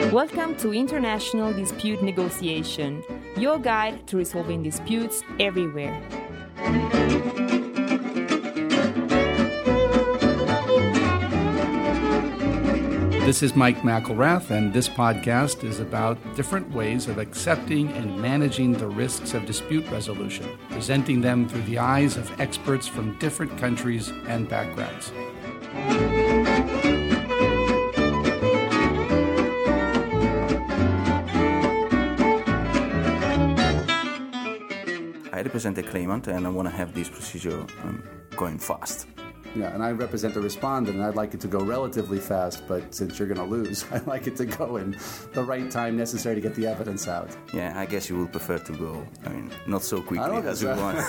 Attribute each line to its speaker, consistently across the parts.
Speaker 1: Welcome to International Dispute Negotiation, your guide to resolving disputes everywhere.
Speaker 2: This is Mike McElrath, and this podcast is about different ways of accepting and managing the risks of dispute resolution, presenting them through the eyes of experts from different countries and backgrounds.
Speaker 3: I represent the claimant, and I want to have this procedure going fast.
Speaker 2: Yeah, and I represent the respondent, and I'd like it to go relatively fast, but since you're going to lose, I'd like it to go in the right time necessary to get the evidence out.
Speaker 3: Yeah, I guess you would prefer to go, not so quickly as you want.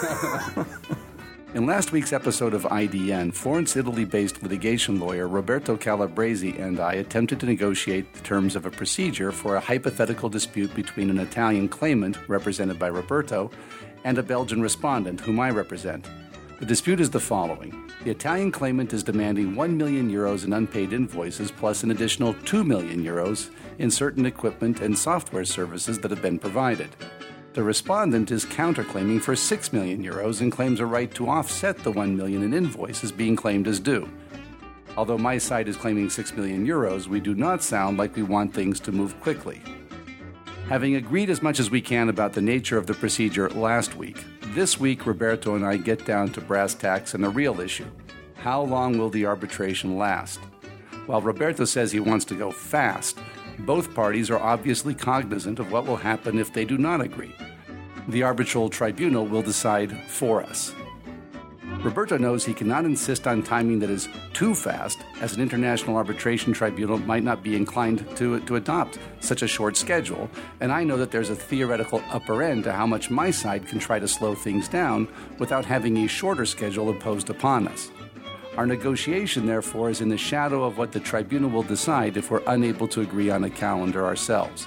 Speaker 2: In last week's episode of IDN, Florence, Italy-based litigation lawyer Roberto Calabresi and I attempted to negotiate the terms of a procedure for a hypothetical dispute between an Italian claimant, represented by Roberto, and a Belgian respondent, whom I represent. The dispute is the following. The Italian claimant is demanding 1 million euros in unpaid invoices plus an additional 2 million euros in certain equipment and software services that have been provided. The respondent is counterclaiming for 6 million euros and claims a right to offset the 1 million in invoices being claimed as due. Although my side is claiming 6 million euros, we do not sound like we want things to move quickly. Having agreed as much as we can about the nature of the procedure last week, this week Roberto and I get down to brass tacks and the real issue. How long will the arbitration last? While Roberto says he wants to go fast, both parties are obviously cognizant of what will happen if they do not agree. The arbitral tribunal will decide for us. Roberto knows he cannot insist on timing that is too fast, as an international arbitration tribunal might not be inclined to adopt such a short schedule, and I know that there's a theoretical upper end to how much my side can try to slow things down without having a shorter schedule imposed upon us. Our negotiation, therefore, is in the shadow of what the tribunal will decide if we're unable to agree on a calendar ourselves.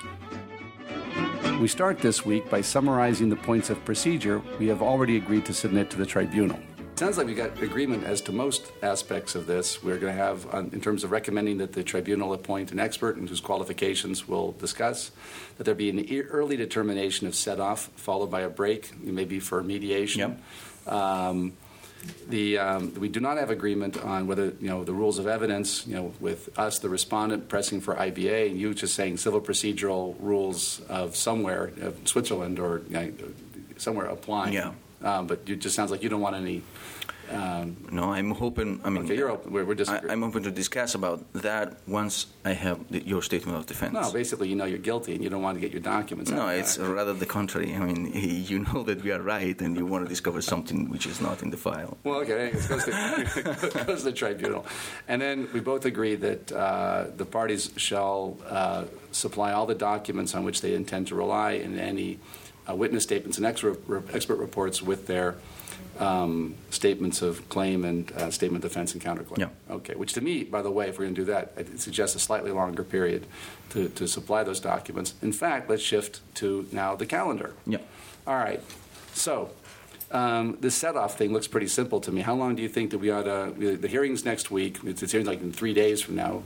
Speaker 2: We start this week by summarizing the points of procedure we have already agreed to submit to the tribunal. Sounds like we got agreement as to most aspects of this. We're going to have, in terms of recommending that the tribunal appoint an expert and whose qualifications we'll discuss, that there be an early determination of set-off, followed by a break, maybe for mediation. Yep. We do not have agreement on whether, the rules of evidence, with us, the respondent, pressing for IBA, and you just saying civil procedural rules of somewhere, of Switzerland or somewhere applying. Yeah. But it just sounds like you don't want any...
Speaker 3: No, I'm hoping...
Speaker 2: okay, you're open. We're disagreeing.
Speaker 3: I'm open to discuss about that once I have your statement of defense.
Speaker 2: No, basically, you're guilty and you don't want to get your documents out.
Speaker 3: No, it's rather the contrary. You know that we are right and you want to discover something which is not in the file.
Speaker 2: Well, okay, it goes to the tribunal. And then we both agree that the parties shall supply all the documents on which they intend to rely and any witness statements and expert reports with their statements of claim and statement of defense and counterclaim.
Speaker 3: Yeah.
Speaker 2: Okay, which to me, by the way, if we're going to do that, it suggests a slightly longer period to supply those documents. In fact, let's shift to now the calendar.
Speaker 3: Yeah.
Speaker 2: All right. So this set-off thing looks pretty simple to me. How long do you think that we ought to... The hearing's next week. It's hearing's like in 3 days from now.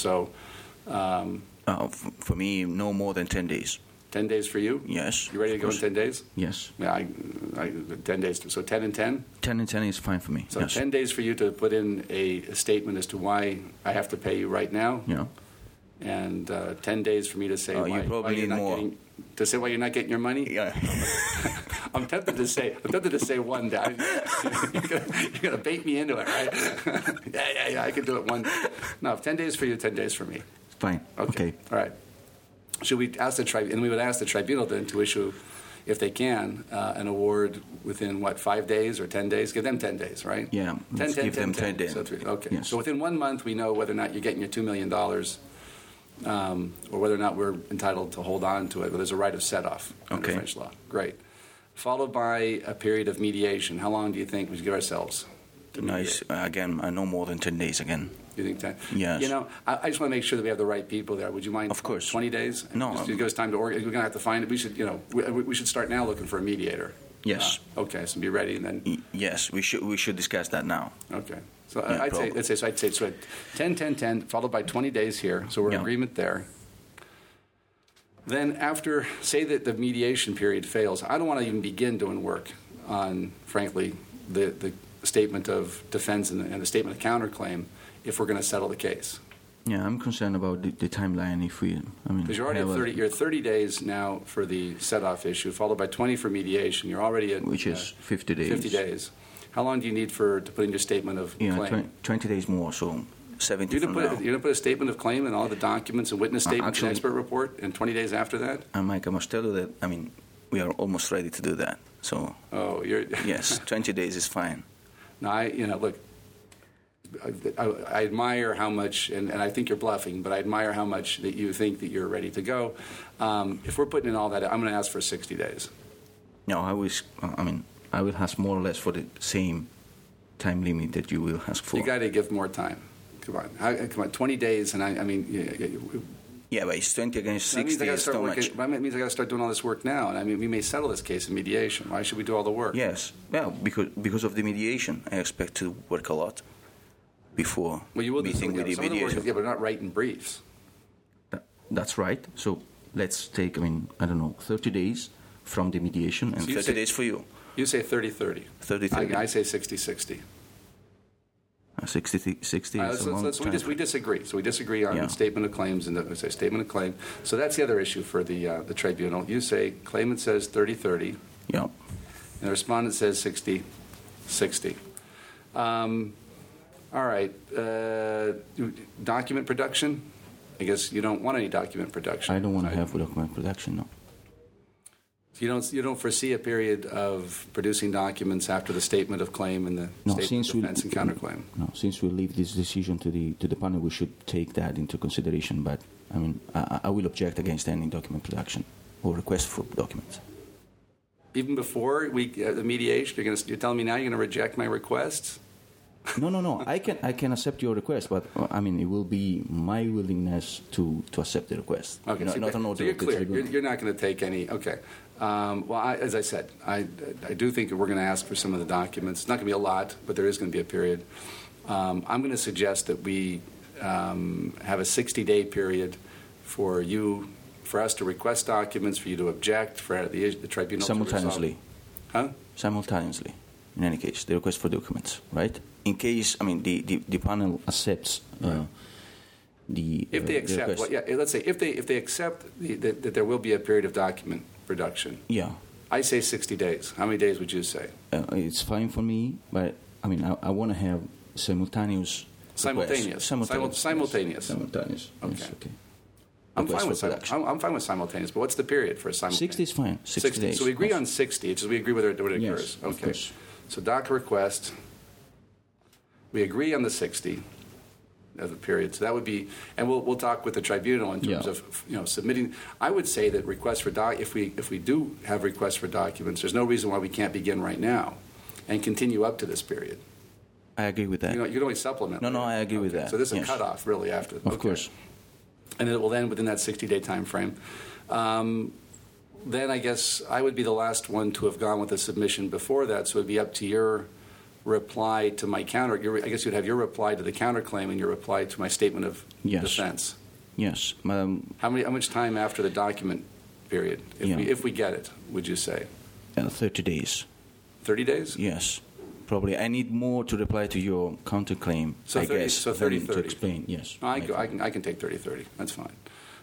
Speaker 3: For me, no more than 10 days.
Speaker 2: 10 days for you?
Speaker 3: Yes.
Speaker 2: You ready to go in 10 days?
Speaker 3: Yes.
Speaker 2: Yeah, 10 days. So 10 and 10?
Speaker 3: 10 and 10 is fine for me.
Speaker 2: So
Speaker 3: yes.
Speaker 2: 10 days for you to put in a statement as to why I have to pay you right now?
Speaker 3: Yeah.
Speaker 2: And 10 days for me to say
Speaker 3: you probably need more.
Speaker 2: To say why you're not getting your money?
Speaker 3: Yeah.
Speaker 2: I'm tempted to say 1 day. You're going to bait me into it, right? Yeah, I can do it 1 day. No, 10 days for you, 10 days for me.
Speaker 3: Fine. Okay.
Speaker 2: All right. Should we ask the tribunal, and we would ask the tribunal then to issue, if they can, an award within, 5 days or 10 days? Give them 10 days, right?
Speaker 3: Yeah, give them 10 days.
Speaker 2: So okay.
Speaker 3: Yes.
Speaker 2: So within 1 month, we know whether or not you're getting your $2 million or whether or not we're entitled to hold on to it. But there's a right of set-off under French law. Great. Followed by a period of mediation. How long do you think we should give ourselves?
Speaker 3: Nice. Again, no more than 10 days again.
Speaker 2: You think 10?
Speaker 3: Yes.
Speaker 2: I just want to make sure that we have the right people there. Would you mind?
Speaker 3: Of course.
Speaker 2: 20 days?
Speaker 3: No.
Speaker 2: Just to give us time to organize. We're going to have to find it. We should, we should start now looking for a mediator.
Speaker 3: Yes.
Speaker 2: Okay, so be ready and then.
Speaker 3: Yes, we should discuss that now.
Speaker 2: Okay. So I'd say 10, 10, 10, followed by 20 days here. So we're in agreement there. Then after, say that the mediation period fails, I don't want to even begin doing work on, frankly, the statement of defense and the statement of counterclaim if we're going to settle the case.
Speaker 3: Yeah, I'm concerned about the timeline.
Speaker 2: Because you're already you're 30 days now for the set-off issue, followed by 20 for mediation. You're already at
Speaker 3: which is 50 days.
Speaker 2: 50 days. How long do you need to put in your statement of claim?
Speaker 3: 20 days more, so 70
Speaker 2: You're
Speaker 3: from now.
Speaker 2: You're going to put a statement of claim and all the documents and witness statements and expert report, and 20 days after that?
Speaker 3: Mike, I must tell you that, we are almost ready to do that. So.
Speaker 2: Oh, you're.
Speaker 3: Yes, 20 days is fine.
Speaker 2: No, look. I admire how much, and I think you're bluffing, but I admire how much that you think that you're ready to go. If we're putting in all that, I'm going to ask for 60 days.
Speaker 3: No, I will ask more or less for the same time limit that you will ask for.
Speaker 2: You got to give more time. Come on, 20 days, and
Speaker 3: Yeah, but it's 20 against 60 is too much.
Speaker 2: That means I got to start doing all this work now, and we may settle this case in mediation. Why should we do all the work?
Speaker 3: Yes, well, because of the mediation, I expect to work a lot before meeting with the mediator.
Speaker 2: Yeah, but not writing briefs.
Speaker 3: That's right. So let's take, 30 days from the mediation and 30 days for you.
Speaker 2: You say 30-30.
Speaker 3: 30-30.
Speaker 2: I say 60-60.
Speaker 3: 60 is a long time.
Speaker 2: We disagree. So we disagree on the statement of claims and the statement of claim. So that's the other issue for the tribunal. You say claimant says 30-30.
Speaker 3: Yeah.
Speaker 2: And the respondent says 60-60. All right. Document production? I guess you don't want any document production.
Speaker 3: I don't want to have document production, no.
Speaker 2: You don't foresee a period of producing documents after the statement of claim and the statement of defense and counterclaim?
Speaker 3: No, since we leave this decision to the panel, we should take that into consideration. But, I will object against any document production or request for documents.
Speaker 2: Even before the mediation, you're telling me now you're going to reject my requests?
Speaker 3: No. I can accept your request, but it will be my willingness to accept the request.
Speaker 2: Okay, so you're clear. You're not going to take any. Okay. As I said, I do think that we're going to ask for some of the documents. It's not going to be a lot, but there is going to be a period. I'm going to suggest that we have a 60-day period for us to request documents, for you to object, for the tribunal
Speaker 3: simultaneously.
Speaker 2: To resolve. Huh?
Speaker 3: Simultaneously. In any case, the request for documents, right? In case, the panel accepts
Speaker 2: if they accept, let's say if they accept that there will be a period of document production.
Speaker 3: Yeah.
Speaker 2: I say 60 days. How many days would you say?
Speaker 3: It's fine for me, but I want to have simultaneous.
Speaker 2: Simultaneous.
Speaker 3: Simultaneous.
Speaker 2: Okay.
Speaker 3: Yes, okay.
Speaker 2: I'm fine with simultaneous, but what's the period for a simultaneous?
Speaker 3: 60 is fine. 60 days.
Speaker 2: So we agree on 60. It's just we agree whether it occurs.
Speaker 3: Yes,
Speaker 2: okay.
Speaker 3: Of course.
Speaker 2: So doc request. We agree on the 60 as a period. So that would be, and we'll talk with the tribunal in terms of submitting. I would say that requests for if we do have requests for documents, there's no reason why we can't begin right now and continue up to this period.
Speaker 3: I agree with that.
Speaker 2: You can always supplement.
Speaker 3: No, I agree with that.
Speaker 2: So there's a cutoff really after.
Speaker 3: Of course.
Speaker 2: And it will end within that 60-day time frame. Then I guess I would be the last one to have gone with a submission before that, so it would be up to your reply to my I guess you'd have your reply to the counterclaim and your reply to my statement of defense.
Speaker 3: Yes.
Speaker 2: How much time after the document period, if we get it, would you say?
Speaker 3: 30 days.
Speaker 2: 30 days?
Speaker 3: Yes. Probably. I need more to reply to your counterclaim, I guess.
Speaker 2: So 30-30.
Speaker 3: To explain, yes.
Speaker 2: No, I can take 30-30. That's fine.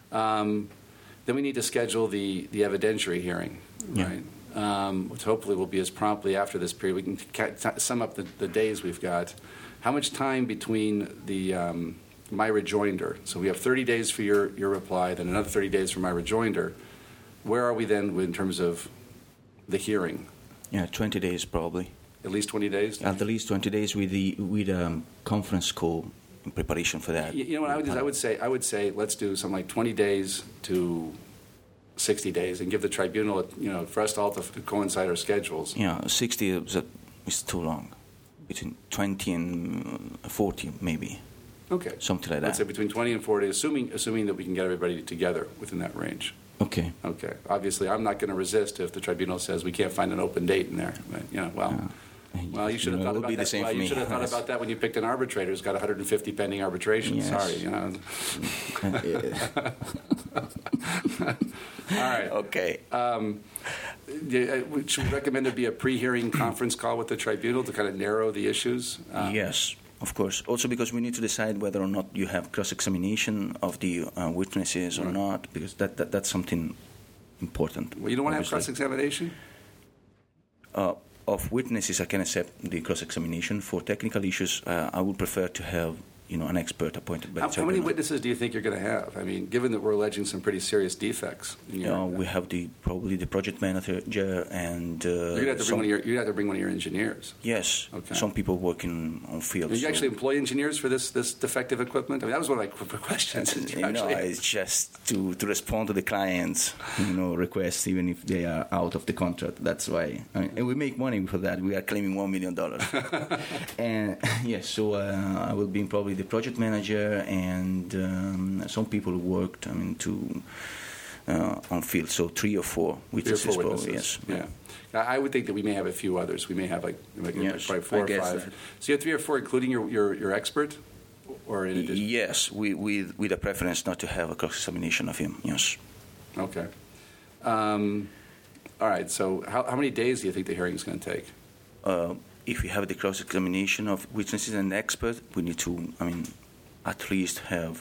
Speaker 2: Then we need to schedule the evidentiary hearing, right? Which hopefully will be as promptly after this period. We can sum up the days we've got. How much time between my rejoinder? So we have 30 days for your reply, then another 30 days for my rejoinder. Where are we then in terms of the hearing?
Speaker 3: 20 days probably.
Speaker 2: At least 20 days?
Speaker 3: At least 20 days with conference call in preparation for that.
Speaker 2: You know what I would say let's do something like 20 days to 60 days and give the tribunal, for us to all to coincide our schedules.
Speaker 3: 60 is too long. Between 20 and 40 maybe.
Speaker 2: Okay.
Speaker 3: Something like that.
Speaker 2: Let's say between 20 and 40, assuming that we can get everybody together within that range.
Speaker 3: Okay.
Speaker 2: Obviously, I'm not going to resist if the tribunal says we can't find an open date in there. But, Well, you should have thought about that. Well, you should have thought about that when you picked an arbitrator who's got 150 pending arbitrations.
Speaker 3: Yes.
Speaker 2: Sorry, All right.
Speaker 3: Okay.
Speaker 2: Should we recommend there be a pre-hearing conference call with the tribunal to kind of narrow the issues?
Speaker 3: Yes, of course. Also because we need to decide whether or not you have cross-examination of the witnesses or not, because that's something important.
Speaker 2: Well, you don't want to have cross-examination?
Speaker 3: Of witnesses, I can accept the cross-examination. For technical issues, I would prefer to have an expert appointed by the tribunal.
Speaker 2: How many witnesses do you think you're going to have? I mean, given that we're alleging some pretty serious defects.
Speaker 3: We have probably the project manager and...
Speaker 2: you'd have to bring one of your engineers.
Speaker 3: Yes. Okay. Some people working on field.
Speaker 2: Do you actually employ engineers for this defective equipment? I mean, that was one of my questions.
Speaker 3: It's just to respond to the client's requests, even if they are out of the contract. That's why. And we make money for that. We are claiming $1 million. And yes, so I will be probably the project manager and some people who worked on field, so 3 or 4 witnesses. Probably, yes.
Speaker 2: Yeah. I would think that we may have a few others. We may have probably 4 or 5.
Speaker 3: That.
Speaker 2: So you have 3 or 4, including your expert, or in addition?
Speaker 3: Yes, with a preference not to have a cross-examination of him. Yes.
Speaker 2: Okay. All right. So how many days do you think the hearing is going to take?
Speaker 3: If we have the cross-examination of witnesses and experts, we need to, at least have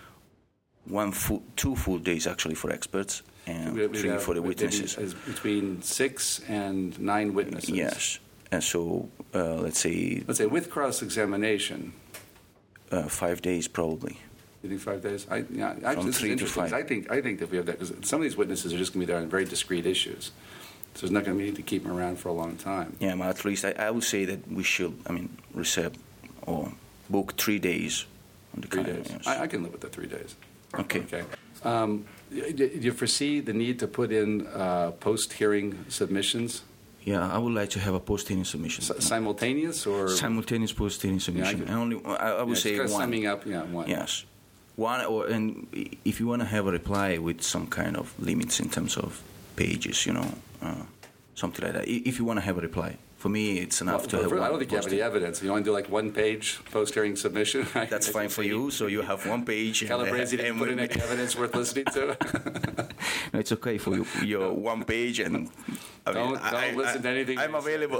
Speaker 3: 2 full days actually for experts and 3 for the witnesses.
Speaker 2: Between 6 and 9 witnesses.
Speaker 3: Yes, and so let's say
Speaker 2: with cross-examination,
Speaker 3: 5 days probably.
Speaker 2: You think 5 days?
Speaker 3: From 3 to 5.
Speaker 2: I think if we have that, because some of these witnesses are just going to be there on very discrete issues. So there's not going to be need to keep them around for a long time.
Speaker 3: Yeah, but at least I would say that we should, reserve or book 3 days on the
Speaker 2: 3 days.
Speaker 3: Yes.
Speaker 2: I can live with the 3 days.
Speaker 3: Okay.
Speaker 2: Do you foresee the need to put in post-hearing submissions?
Speaker 3: Yeah, I would like to have a post-hearing submission.
Speaker 2: Simultaneous or
Speaker 3: simultaneous post-hearing submission? I would say one.
Speaker 2: Summing up, one.
Speaker 3: Yes, one, and if you want to have a reply with some kind of limits in terms of pages, something like that. If you want to have a reply, for me, it's enough to have.
Speaker 2: I don't think you have any evidence. You want to do like 1-page post-hearing submission?
Speaker 3: That's fine for you. So you have 1 page.
Speaker 2: Calabresi didn't put in any evidence worth listening to.
Speaker 3: No, it's okay for you. Your 1 page, and
Speaker 2: don't listen to anything.
Speaker 3: I'm available.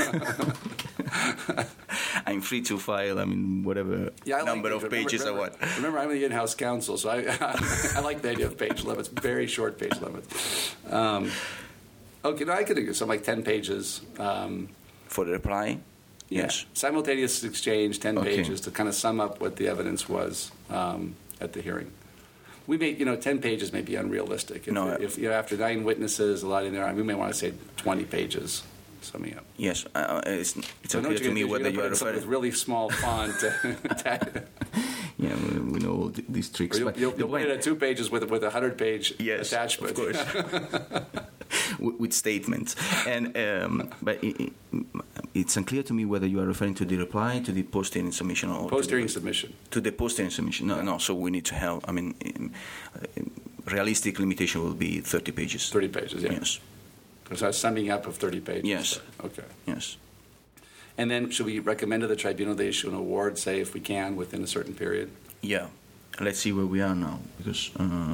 Speaker 3: I'm free to file. Whatever number of pages I want.
Speaker 2: Remember, I'm the in-house counsel, so I like the idea of page limits. Very short page limits. Okay, I could do something like 10 pages.
Speaker 3: For the reply? Yes.
Speaker 2: Simultaneous exchange, 10 pages to kind of sum up what the evidence was at the hearing. We may, 10 pages may be unrealistic. If after 9 witnesses, a lot in there, we may want to say 20 pages summing up.
Speaker 3: Yes, it's unclear to me whether you are referring
Speaker 2: with really small font.
Speaker 3: Yeah, we know all these tricks.
Speaker 2: You'll put it at 2 pages with a 100-page attachment.
Speaker 3: Of course. With statements, but it's unclear to me whether you are referring to the reply, to the post-hearing submission, or
Speaker 2: post-hearing submission.
Speaker 3: To the post-hearing submission. No. So we need to have. Realistic limitation will be 30 pages.
Speaker 2: 30 pages. Yeah.
Speaker 3: Yes.
Speaker 2: So summing up of 30 pages.
Speaker 3: Yes.
Speaker 2: Okay.
Speaker 3: Yes.
Speaker 2: And then should we recommend to the tribunal they issue an award, say, if we can, within a certain period?
Speaker 3: Yeah. Let's see where we are now, because.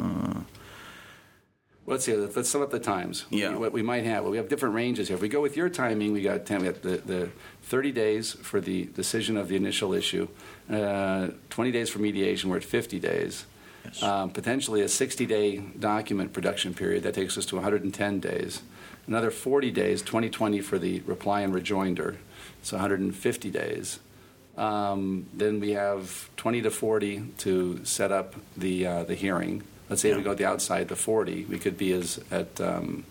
Speaker 2: Let's see. Let's sum up the times.
Speaker 3: Yeah.
Speaker 2: What we might have. Well, we have different ranges here. If we go with your timing, we got 10. We got the 30 days for the decision of the initial issue, 20 days for mediation. We're at 50 days.
Speaker 3: Yes.
Speaker 2: Potentially a 60-day document production period. That takes us to 110 days. Another 40 days, 2020 for the reply and rejoinder. So 150 days. Then we have 20 to 40 to set up the hearing. Let's say if we go the outside, the 40, we could be at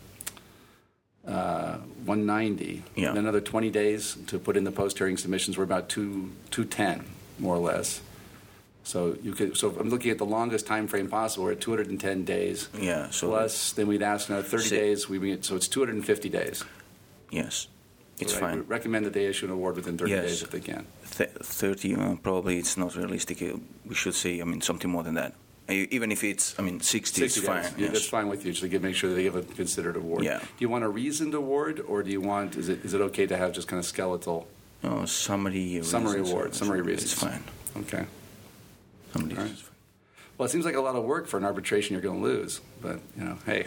Speaker 2: 190.
Speaker 3: Yeah.
Speaker 2: And another 20 days to put in the post-hearing submissions. We're about 210, more or less. So So I'm looking at the longest time frame possible. We're at 210 days.
Speaker 3: Yeah. So
Speaker 2: plus, then we'd ask another 30 days. So it's 250 days.
Speaker 3: Yes. It's
Speaker 2: right.
Speaker 3: fine.
Speaker 2: We recommend that they issue an award within 30 days if they can.
Speaker 3: 30, probably it's not realistic. We should say, something more than that. Even if it's, 60 is fine.
Speaker 2: Yeah,
Speaker 3: Yes.
Speaker 2: that's fine with you. So make sure that they give a considered award.
Speaker 3: Yeah.
Speaker 2: Do you want a reasoned award, or do you want? Is it okay to have just kind of skeletal?
Speaker 3: No, summary
Speaker 2: award. Summary reasons.
Speaker 3: It's fine.
Speaker 2: Okay.
Speaker 3: Summary
Speaker 2: All right.
Speaker 3: is fine.
Speaker 2: Well, it seems like a lot of work for an arbitration you're going to lose, but hey.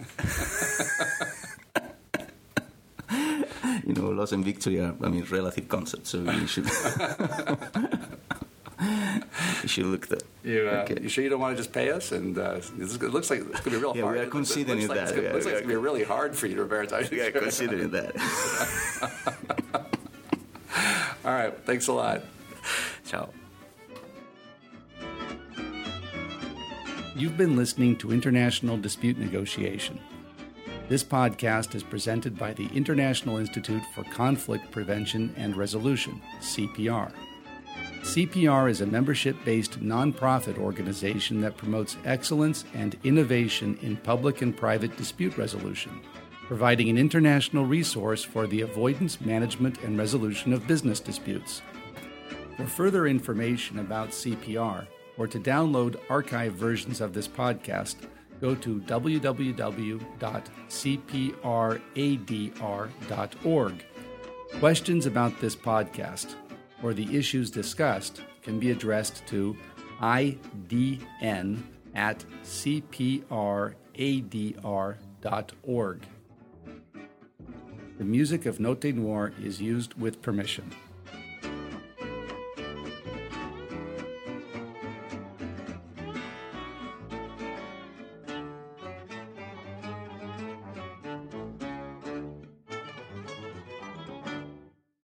Speaker 3: Loss and victory are, relative concepts, so you should you should look that.
Speaker 2: You sure you don't want to just pay us? And it looks like it's going to be real hard.
Speaker 3: Yeah, we are considering that.
Speaker 2: It looks like it's going to be really hard for you, Roberto.
Speaker 3: We are considering that.
Speaker 2: All right. Thanks a lot.
Speaker 3: Ciao.
Speaker 2: You've been listening to International Dispute Negotiation. This podcast is presented by the International Institute for Conflict Prevention and Resolution, CPR. CPR is a membership-based nonprofit organization that promotes excellence and innovation in public and private dispute resolution, providing an international resource for the avoidance, management, and resolution of business disputes. For further information about CPR, or to download archived versions of this podcast, go to www.cpradr.org. Questions about this podcast or the issues discussed can be addressed to idn@cpradr.org. The music of Note Noir is used with permission.